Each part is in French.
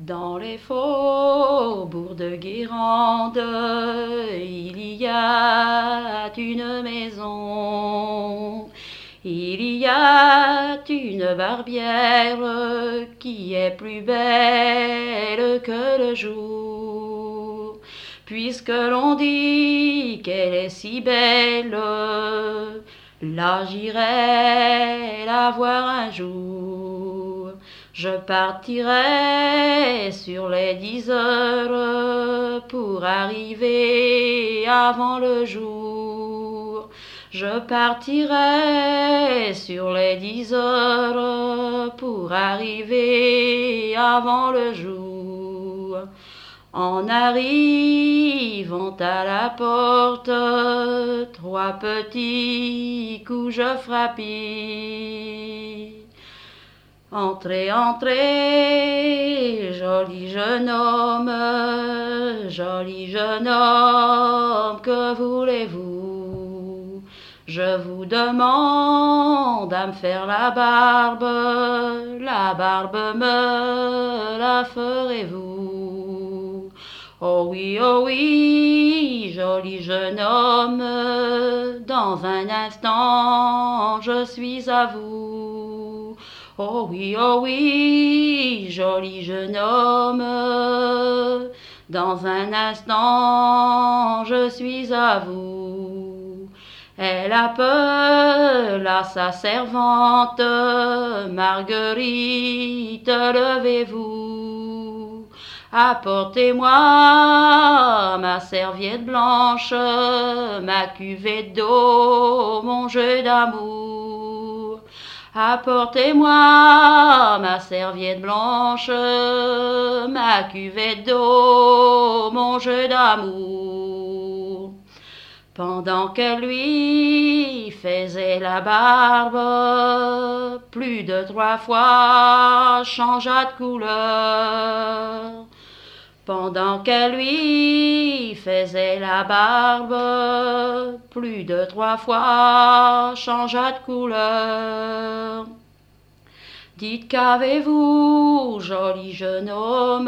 Dans les faubourgs de Guérande, il y a une maison. Il y a une barbière qui est plus belle que le jour. Puisque l'on dit qu'elle est si belle, là j'irai la voir un jour. Je partirai sur les 10 heures pour arriver avant le jour. Je partirai sur les 10 heures pour arriver avant le jour. En arrivant à la porte, 3 petits coups je frappis. Entrez, entrez, joli jeune homme, que voulez-vous? Je vous demande à me faire la barbe me la ferez-vous? Oh oui, joli jeune homme, dans un instant je suis à vous. Oh oui, joli jeune homme, dans un instant je suis à vous. Elle appela sa servante, Marguerite, levez-vous. Apportez-moi ma serviette blanche, ma cuvette d'eau, mon jeu d'amour. Apportez-moi ma serviette blanche, ma cuvette d'eau, mon jeu d'amour. Pendant qu'elle lui faisait la barbe, plus de 3 fois changea de couleur. Pendant qu'elle lui faisait la barbe, plus de 3 fois changea de couleur. Dites qu'avez-vous, joli jeune homme,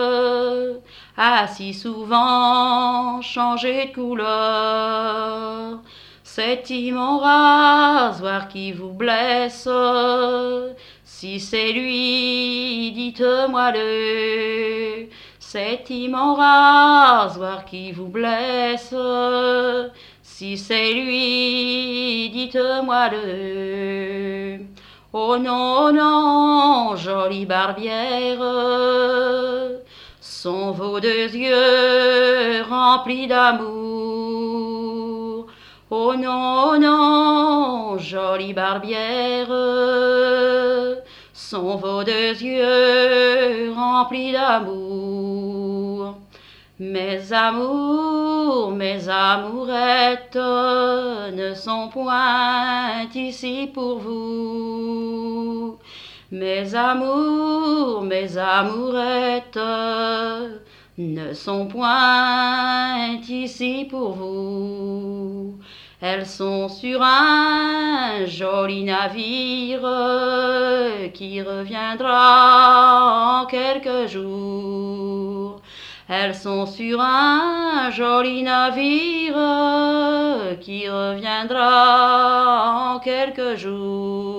si souvent changé de couleur? C'est-il mon rasoir qui vous blesse? Si c'est lui, dites-moi-le. C'est-il mon rasoir qui vous blesse? Si c'est lui, dites-moi-le. Oh non, jolie barbière, sont vos 2 yeux remplis d'amour. Oh non, jolie barbière, sont vos 2 yeux remplis d'amour. Mes amours, mes amourettes ne sont point ici pour vous. Mes amours, mes amourettes ne sont point ici pour vous. Elles sont sur un joli navire qui reviendra en quelques jours. Elles sont sur un joli navire qui reviendra en quelques jours.